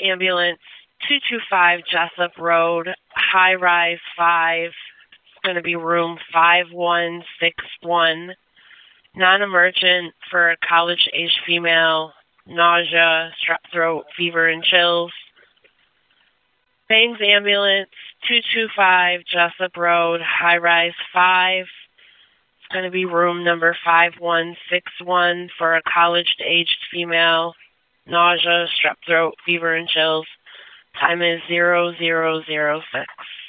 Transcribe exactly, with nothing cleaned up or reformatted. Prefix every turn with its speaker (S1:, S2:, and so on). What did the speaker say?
S1: Ambulance two two five Jessup Road, High Rise five. It's going to be room five one six one. Non-emergent for a college-age female, nausea, strep throat, fever, and chills. Bangs Ambulance two two five Jessup Road, High Rise five. It's going to be room number five one six one for a college-aged female, nausea, strep throat, fever, and chills. Time is zero zero zero six.